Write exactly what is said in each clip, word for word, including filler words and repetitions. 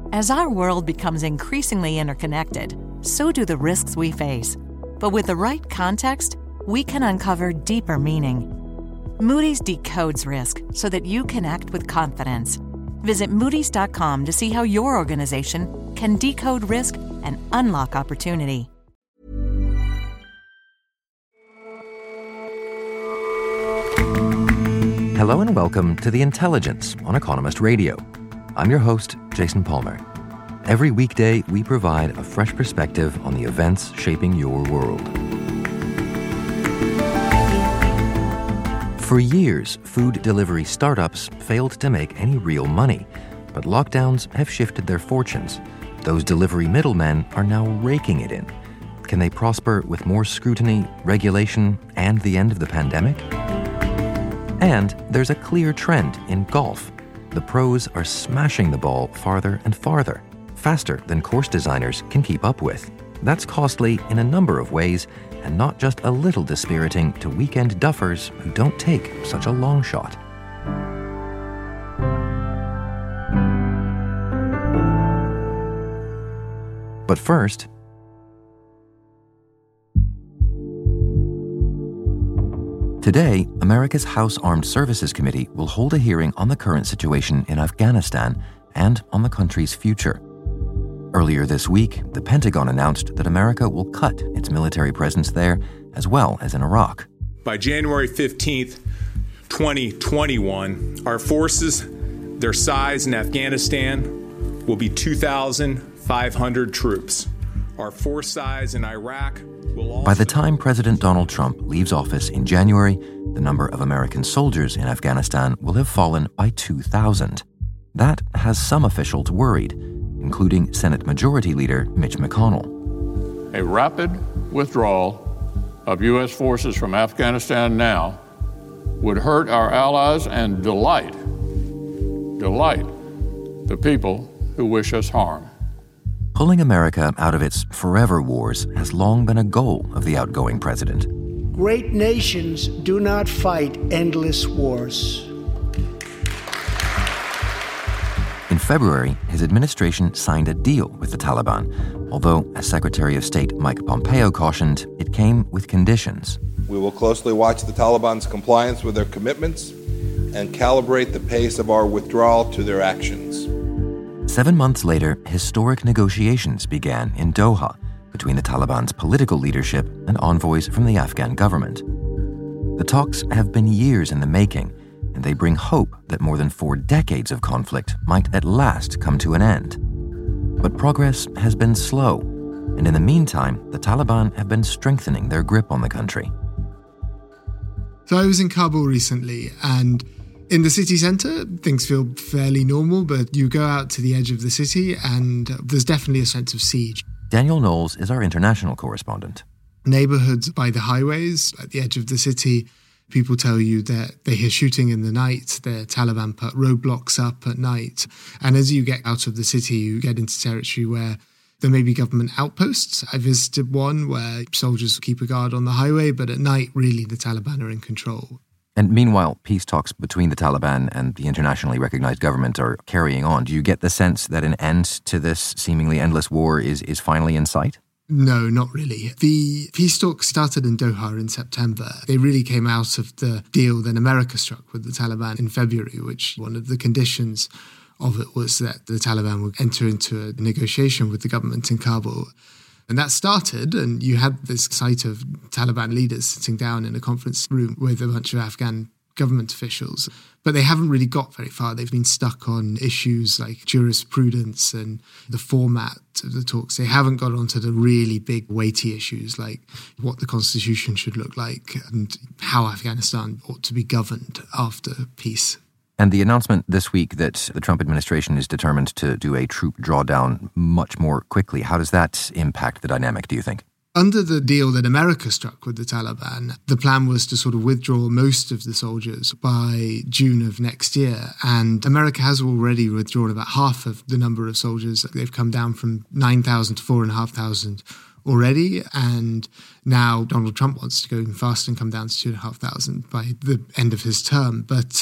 As our world becomes increasingly interconnected, so do the risks we face. But with the right context, we can uncover deeper meaning. Moody's decodes risk so that you can act with confidence. Visit Moody's dot com to see how your organization can decode risk and unlock opportunity. Hello and welcome to The Intelligence on Economist Radio. I'm your host, Jason Palmer. Every weekday, we provide a fresh perspective on the events shaping your world. For years, food delivery startups failed to make any real money, but lockdowns have shifted their fortunes. Those delivery middlemen are now raking it in. Can they prosper with more scrutiny, regulation, and the end of the pandemic? And there's a clear trend in golf. The pros are smashing the ball farther and farther, faster than course designers can keep up with. That's costly in a number of ways, and not just a little dispiriting to weekend duffers who don't take such a long shot. But first, today, America's House Armed Services Committee will hold a hearing on the current situation in Afghanistan and on the country's future. Earlier this week, the Pentagon announced that America will cut its military presence there as well as in Iraq. By January fifteenth, twenty twenty-one, our forces, their size in Afghanistan, will be two thousand five hundred troops. Our force size in Iraq will also... By the time President Donald Trump leaves office in January, the number of American soldiers in Afghanistan will have fallen by two thousand. That has some officials worried, including Senate Majority Leader Mitch McConnell. A rapid withdrawal of U S forces from Afghanistan now would hurt our allies and delight, delight the people who wish us harm. Pulling America out of its forever wars has long been a goal of the outgoing president. Great nations do not fight endless wars. In February, his administration signed a deal with the Taliban, although, as Secretary of State Mike Pompeo cautioned, it came with conditions. We will closely watch the Taliban's compliance with their commitments and calibrate the pace of our withdrawal to their actions. Seven months later, historic negotiations began in Doha between the Taliban's political leadership and envoys from the Afghan government. The talks have been years in the making, and they bring hope that more than four decades of conflict might at last come to an end. But progress has been slow, and in the meantime, the Taliban have been strengthening their grip on the country. So I was in Kabul recently, and in the city centre, things feel fairly normal, but you go out to the edge of the city and there's definitely a sense of siege. Daniel Knowles is our international correspondent. Neighbourhoods by the highways, at the edge of the city, people tell you that they hear shooting in the night, the Taliban put roadblocks up at night. And as you get out of the city, you get into territory where there may be government outposts. I visited one where soldiers keep a guard on the highway, but at night, really, the Taliban are in control. And meanwhile, peace talks between the Taliban and the internationally recognized government are carrying on. Do you get the sense that an end to this seemingly endless war is, is finally in sight? No, not really. The peace talks started in Doha in September. They really came out of the deal that America struck with the Taliban in February, which one of the conditions of it was that the Taliban would enter into a negotiation with the government in Kabul. And that started, and you had this sight of Taliban leaders sitting down in a conference room with a bunch of Afghan government officials. But they haven't really got very far. They've been stuck on issues like jurisprudence and the format of the talks. They haven't got onto the really big, weighty issues like what the constitution should look like and how Afghanistan ought to be governed after peace. And the announcement this week that the Trump administration is determined to do a troop drawdown much more quickly, how does that impact the dynamic, do you think? Under the deal that America struck with the Taliban, the plan was to sort of withdraw most of the soldiers by June of next year. And America has already withdrawn about half of the number of soldiers. They've come down from nine thousand to four thousand five hundred already. And now Donald Trump wants to go even faster and come down to two thousand five hundred by the end of his term. But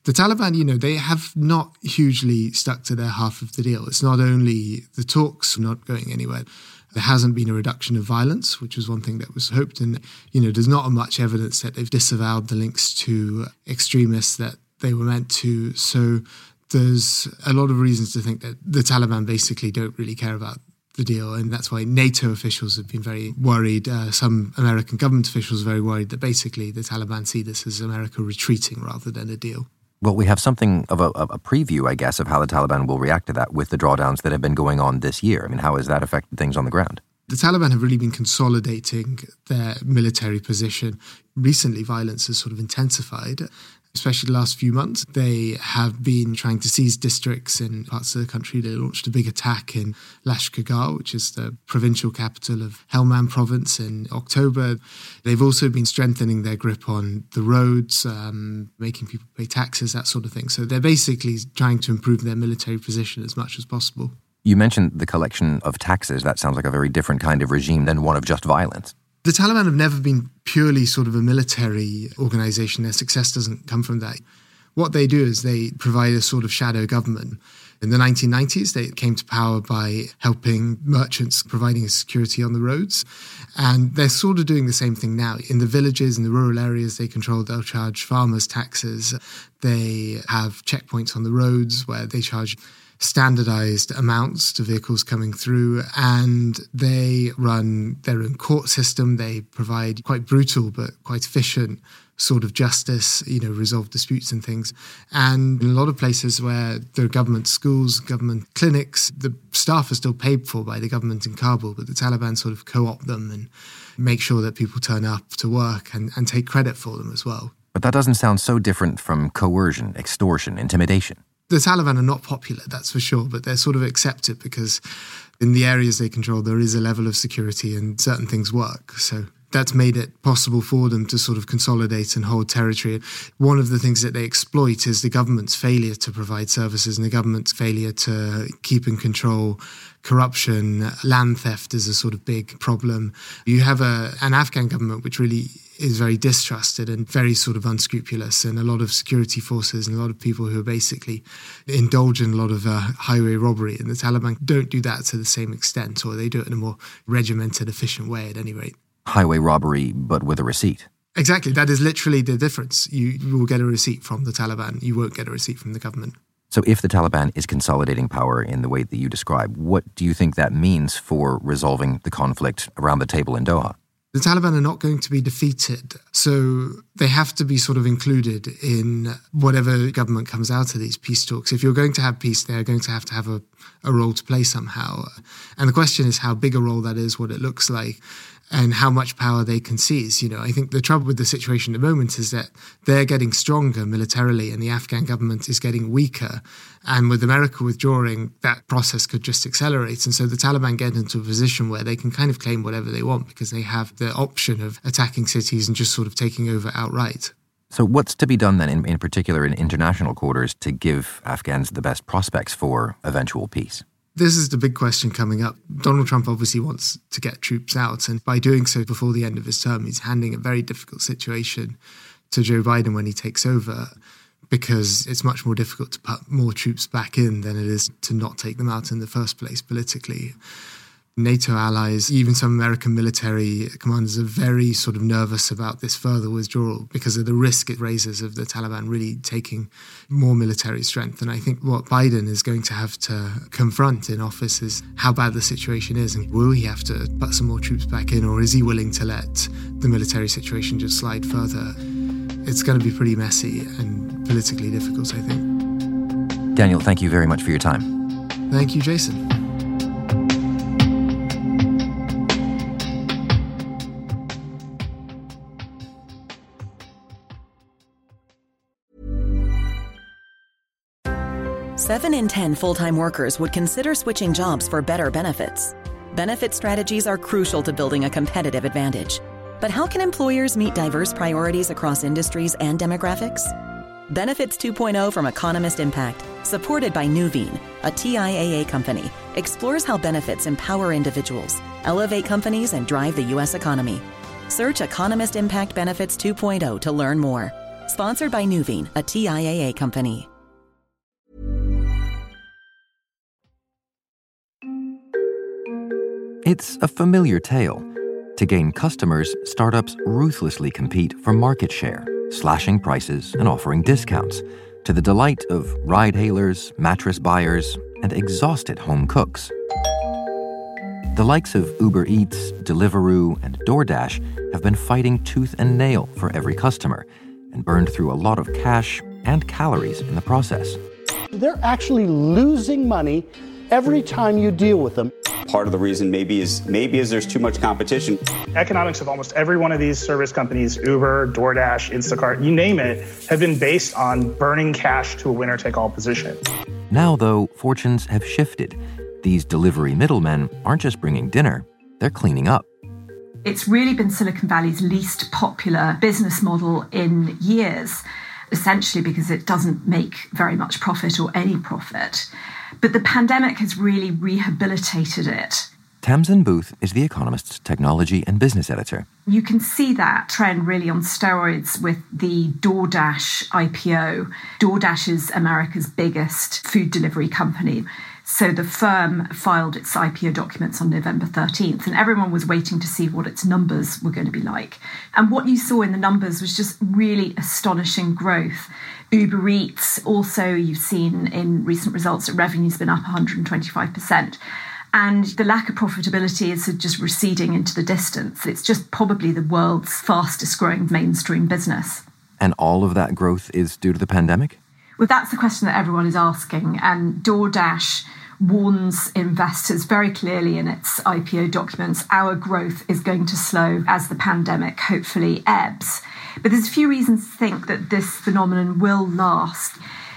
The Taliban, you know, they have not hugely stuck to their half of the deal. It's not only the talks not going anywhere. There hasn't been a reduction of violence, which was one thing that was hoped. And, you know, there's not much evidence that they've disavowed the links to extremists that they were meant to. So there's a lot of reasons to think that the Taliban basically don't really care about the deal. And that's why NATO officials have been very worried. Uh, some American government officials are very worried that basically the Taliban see this as America retreating rather than a deal. Well, we have something of a, a preview, I guess, of how the Taliban will react to that with the drawdowns that have been going on this year. I mean, how has that affected things on the ground? The Taliban have really been consolidating their military position. Recently, violence has sort of intensified, especially the last few months. They have been trying to seize districts in parts of the country. They launched a big attack in Lashkargah, which is the provincial capital of Helmand province, in October. They've also been strengthening their grip on the roads, um, making people pay taxes, that sort of thing. So they're basically trying to improve their military position as much as possible. You mentioned the collection of taxes. That sounds like a very different kind of regime than one of just violence. The Taliban have never been purely sort of a military organization. Their success doesn't come from that. What they do is they provide a sort of shadow government. In the nineteen nineties, they came to power by helping merchants providing security on the roads. And they're sort of doing the same thing now. In the villages, in the rural areas they control, they'll charge farmers taxes. They have checkpoints on the roads where they charge standardized amounts to vehicles coming through, and they run their own court system. They provide quite brutal but quite efficient sort of justice, you know, resolve disputes and things. And in a lot of places where there are government schools, government clinics, the staff are still paid for by the government in Kabul, but the Taliban sort of co-opt them and make sure that people turn up to work and, and take credit for them as well. But that doesn't sound so different from coercion, extortion, intimidation. The Taliban are not popular, that's for sure, but they're sort of accepted because in the areas they control, there is a level of security and certain things work. So that's made it possible for them to sort of consolidate and hold territory. One of the things that they exploit is the government's failure to provide services and the government's failure to keep in control corruption. Land theft is a sort of big problem. You have a, an Afghan government which really is very distrusted and very sort of unscrupulous, and a lot of security forces and a lot of people who are basically indulge in a lot of uh, highway robbery. And the Taliban don't do that to the same extent, or they do it in a more regimented, efficient way at any rate. Highway robbery, but with a receipt. Exactly. That is literally the difference. You, you will get a receipt from the Taliban. You won't get a receipt from the government. So if the Taliban is consolidating power in the way that you describe, what do you think that means for resolving the conflict around the table in Doha? The Taliban are not going to be defeated, so they have to be sort of included in whatever government comes out of these peace talks. If you're going to have peace, they're going to have to have a, a role to play somehow. And the question is how big a role that is, what it looks like, and how much power they can seize. You know, I think the trouble with the situation at the moment is that they're getting stronger militarily and the Afghan government is getting weaker. And with America withdrawing, that process could just accelerate. And so the Taliban get into a position where they can kind of claim whatever they want because they have the option of attacking cities and just sort of taking over outright. So what's to be done then, in, in particular in international quarters, to give Afghans the best prospects for eventual peace? This is the big question coming up. Donald Trump obviously wants to get troops out, and by doing so before the end of his term, he's handing a very difficult situation to Joe Biden when he takes over, because it's much more difficult to put more troops back in than it is to not take them out in the first place politically. NATO allies, even some American military commanders are very sort of nervous about this further withdrawal because of the risk it raises of the Taliban really taking more military strength. And I think what Biden is going to have to confront in office is how bad the situation is, and will he have to put some more troops back in, or is he willing to let the military situation just slide further? It's going to be pretty messy and politically difficult, I think. Daniel, thank you very much for your time. Thank you, Jason. Seven in ten full-time workers would consider switching jobs for better benefits. Benefit strategies are crucial to building a competitive advantage. But how can employers meet diverse priorities across industries and demographics? Benefits two point oh from Economist Impact, supported by Nuveen, a T I A A company, explores how benefits empower individuals, elevate companies, and drive the U S economy. Search Economist Impact Benefits two point oh to learn more. Sponsored by Nuveen, a T I A A company. It's a familiar tale. To gain customers, startups ruthlessly compete for market share, slashing prices and offering discounts, to the delight of ride-hailers, mattress buyers, and exhausted home cooks. The likes of Uber Eats, Deliveroo, and DoorDash have been fighting tooth and nail for every customer and burned through a lot of cash and calories in the process. They're actually losing money every time you deal with them. Part of the reason maybe is maybe is there's too much competition. Economics of almost every one of these service companies, Uber, DoorDash, Instacart, you name it, have been based on burning cash to a winner-take-all position. Now, though, fortunes have shifted. These delivery middlemen aren't just bringing dinner, they're cleaning up. It's really been Silicon Valley's least popular business model in years, essentially because it doesn't make very much profit or any profit. But the pandemic has really rehabilitated it. Tamsin Booth is The Economist's technology and business editor. You can see that trend really on steroids with the DoorDash I P O. DoorDash is America's biggest food delivery company. So the firm filed its I P O documents on November thirteenth, and everyone was waiting to see what its numbers were going to be like. And what you saw in the numbers was just really astonishing growth. Uber Eats, also you've seen in recent results that revenue's been up one hundred twenty-five percent. And the lack of profitability is just receding into the distance. It's just probably the world's fastest growing mainstream business. And all of that growth is due to the pandemic? Well, that's the question that everyone is asking. And DoorDash warns investors very clearly in its I P O documents, our growth is going to slow as the pandemic hopefully ebbs. But there's a few reasons to think that this phenomenon will last.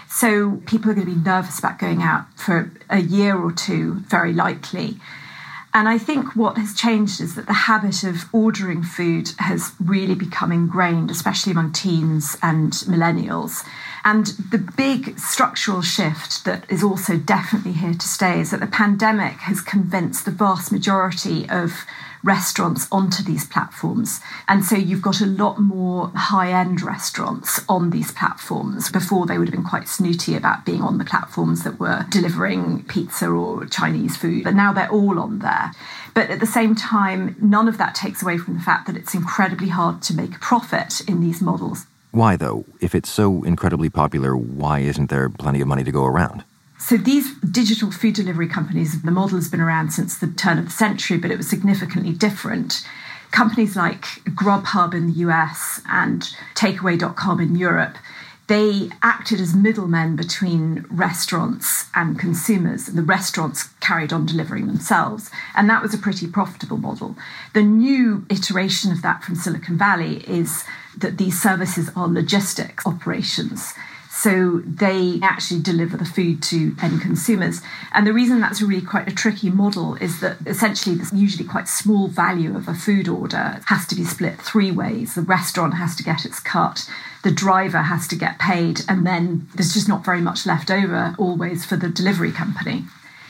So people are going to be nervous about going out for a year or two, very likely. And I think what has changed is that the habit of ordering food has really become ingrained, especially among teens and millennials. And the big structural shift that is also definitely here to stay is that the pandemic has convinced the vast majority of restaurants onto these platforms. And so you've got a lot more high-end restaurants on these platforms. Before, they would have been quite snooty about being on the platforms that were delivering pizza or Chinese food, but now they're all on there. But at the same time, none of that takes away from the fact that it's incredibly hard to make a profit in these models. Why, though? If it's so incredibly popular, why isn't there plenty of money to go around? So these digital food delivery companies, the model has been around since the turn of the century, but it was significantly different. Companies like Grubhub in the U S and Takeaway dot com in Europe, they acted as middlemen between restaurants and consumers. The restaurants carried on delivering themselves, and that was a pretty profitable model. The new iteration of that from Silicon Valley is that these services are logistics operations. So they actually deliver the food to end consumers. And the reason that's really quite a tricky model is that essentially this usually quite small value of a food order has to be split three ways. The restaurant has to get its cut, the driver has to get paid, and then there's just not very much left over always for the delivery company.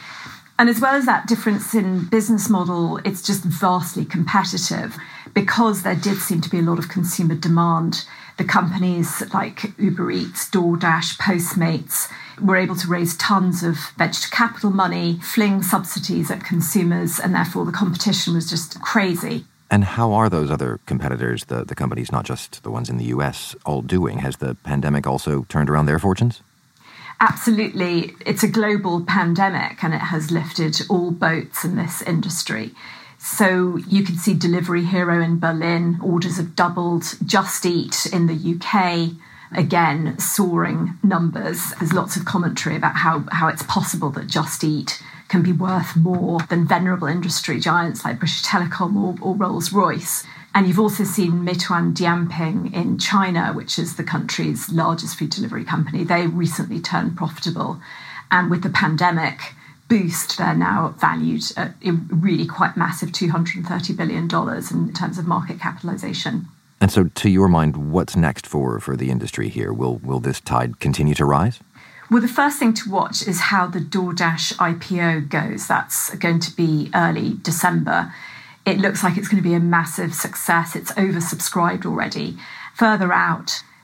And as well as that difference in business model, it's just vastly competitive because there did seem to be a lot of consumer demand. The companies like Uber Eats, DoorDash, Postmates were able to raise tons of venture capital money, fling subsidies at consumers, and therefore the competition was just crazy. And how are those other competitors, the, the companies, not just the ones in the U S, all doing? Has the pandemic also turned around their fortunes? Absolutely. It's a global pandemic and it has lifted all boats in this industry. So you can see Delivery Hero in Berlin, orders have doubled. Just Eat in the U K, again, soaring numbers. There's lots of commentary about how, how it's possible that Just Eat can be worth more than venerable industry giants like British Telecom or, or Rolls-Royce. And you've also seen Meituan Dianping in China, which is the country's largest food delivery company. They recently turned profitable. And with the pandemic boost, they're now valued at a really quite massive two hundred thirty billion dollars in terms of market capitalization. And so, to your mind, what's next for, for the industry here? Will, will this tide continue to rise? Well, the first thing to watch is how the DoorDash I P O goes. That's going to be early December. It looks like it's going to be a massive success. It's oversubscribed already. Further out,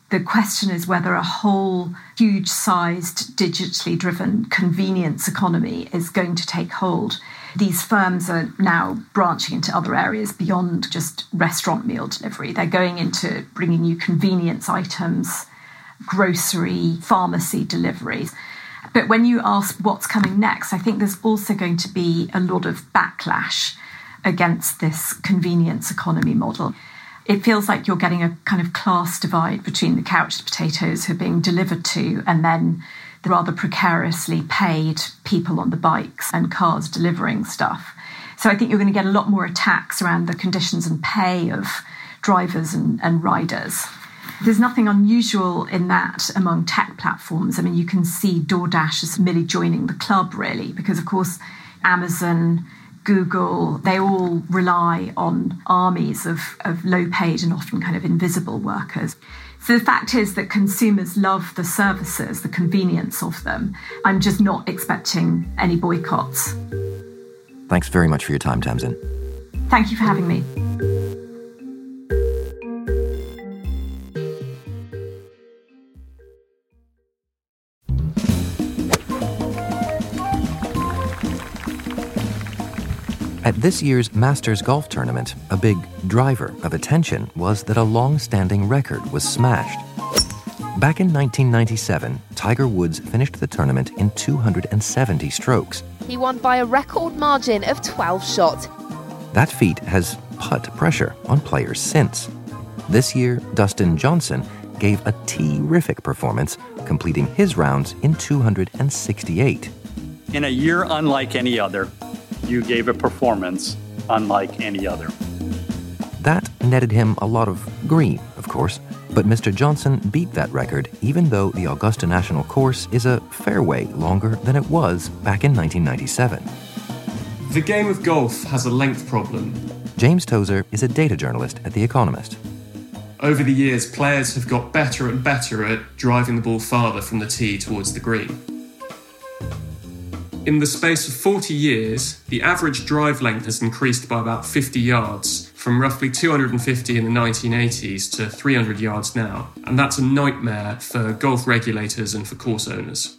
The question is whether a whole huge-sized, digitally driven convenience economy is going to take hold. These firms are now branching into other areas beyond just restaurant meal delivery. They're going into bringing you convenience items, grocery, pharmacy deliveries. But when you ask what's coming next, I think there's also going to be a lot of backlash against this convenience economy model. It feels like you're getting a kind of class divide between the couch potatoes who are being delivered to and then the rather precariously paid people on the bikes and cars delivering stuff. So I think you're going to get a lot more attacks around the conditions and pay of drivers and, and riders. There's nothing unusual in that among tech platforms. I mean, you can see DoorDash as merely joining the club, really, because, of course, Amazon, Google, they all rely on armies of, of low-paid and often kind of invisible workers. So the fact is that consumers love the services, the convenience of them. I'm just not expecting any boycotts. Thanks very much for your time, Tamsin. Thank you for having me. At this year's Masters Golf Tournament, a big driver of attention was that a long-standing record was smashed. Back in nineteen ninety-seven, Tiger Woods finished the tournament in two hundred seventy strokes. He won by a record margin of twelve shots. That feat has put pressure on players since. This year, Dustin Johnson gave a terrific performance, completing his rounds in two hundred sixty-eight. In a year unlike any other, you gave a performance unlike any other. That netted him a lot of green, of course, but Mister Johnson beat that record even though the Augusta National Course is a fairway longer than it was back in nineteen ninety-seven. The game of golf has a length problem. James Tozer is a data journalist at The Economist. Over the years, players have got better and better at driving the ball farther from the tee towards the green. In the space of forty years, the average drive length has increased by about fifty yards, from roughly two hundred fifty in the nineteen eighties to three hundred yards now, and that's a nightmare for golf regulators and for course owners.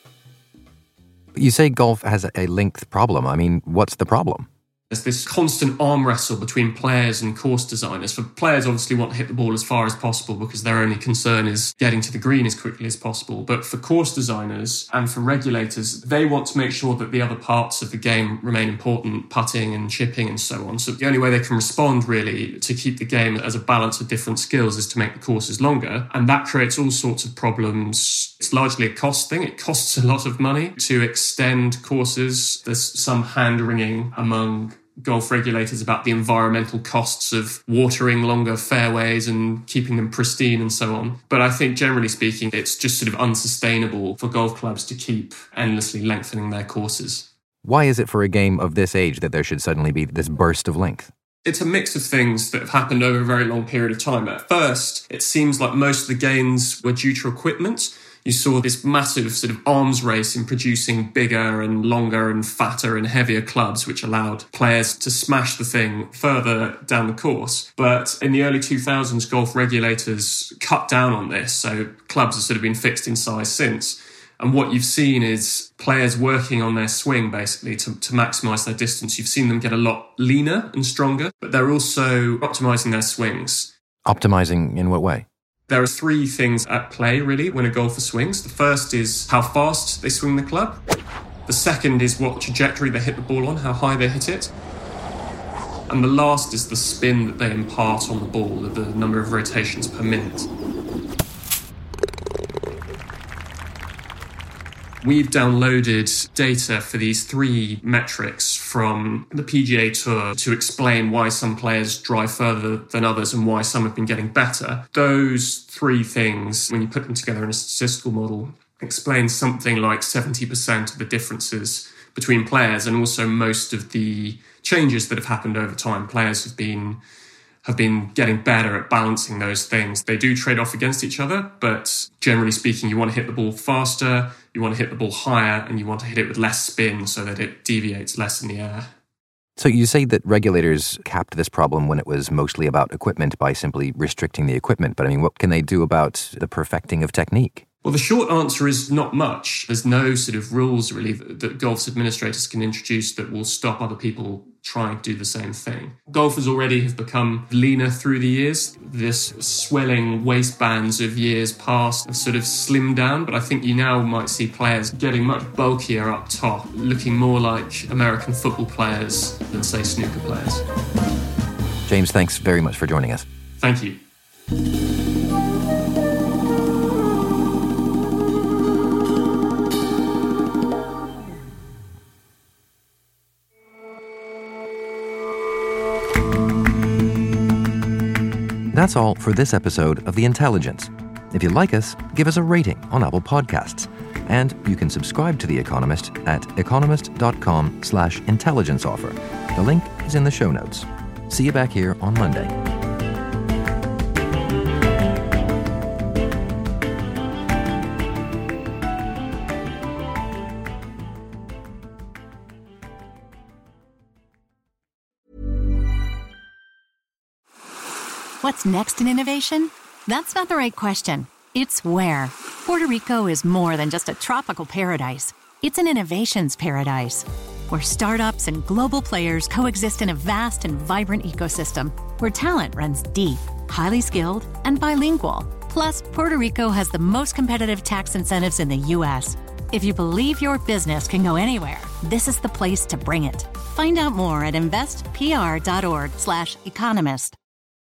You say golf has a length problem. I mean, what's the problem? There's this constant arm wrestle between players and course designers. For players, obviously want to hit the ball as far as possible because their only concern is getting to the green as quickly as possible. But for course designers and for regulators, they want to make sure that the other parts of the game remain important, putting and chipping and so on. So the only way they can respond, really, to keep the game as a balance of different skills is to make the courses longer. And that creates all sorts of problems. It's largely a cost thing. It costs a lot of money to extend courses. There's some hand-wringing among golf regulators about the environmental costs of watering longer fairways and keeping them pristine and so on. But I think generally speaking, it's just sort of unsustainable for golf clubs to keep endlessly lengthening their courses. Why is it for a game of this age that there should suddenly be this burst of length? It's a mix of things that have happened over a very long period of time. At first, it seems like most of the gains were due to equipment. You saw this massive sort of arms race in producing bigger and longer and fatter and heavier clubs, which allowed players to smash the thing further down the course. But in the early two thousands, golf regulators cut down on this. So clubs have sort of been fixed in size since. And what you've seen is players working on their swing, basically, to, to maximise their distance. You've seen them get a lot leaner and stronger, but they're also optimising their swings. Optimising in what way? There are three things at play, really, when a golfer swings. The first is how fast they swing the club. The second is what trajectory they hit the ball on, how high they hit it. And the last is the spin that they impart on the ball, the number of rotations per minute. We've downloaded data for these three metrics from the P G A Tour to explain why some players drive further than others and why some have been getting better. Those three things, when you put them together in a statistical model, explain something like seventy percent of the differences between players and also most of the changes that have happened over time. Players have been have been getting better at balancing those things. They do trade off against each other, but generally speaking, you want to hit the ball faster, you want to hit the ball higher, and you want to hit it with less spin so that it deviates less in the air. So you say that regulators capped this problem when it was mostly about equipment by simply restricting the equipment. But I mean, what can they do about the perfecting of technique? Well, the short answer is not much. There's no sort of rules, really, that, that golf's administrators can introduce that will stop other people trying to do the same thing. Golfers already have become leaner through the years. This swelling waistbands of years past have sort of slimmed down, but I think you now might see players getting much bulkier up top, looking more like American football players than, say, snooker players. James, thanks very much for joining us. Thank you. That's all for this episode of The Intelligence. If you like us, give us a rating on Apple Podcasts. And you can subscribe to The Economist at economist.com slash intelligence offer. The link is in the show notes. See you back here on Monday. What's next in innovation? That's not the right question. It's where. Puerto Rico is more than just a tropical paradise. It's an innovations paradise, where startups and global players coexist in a vast and vibrant ecosystem, where talent runs deep, highly skilled, and bilingual. Plus, Puerto Rico has the most competitive tax incentives in the U S. If you believe your business can go anywhere, this is the place to bring it. Find out more at investpr.org slash economist.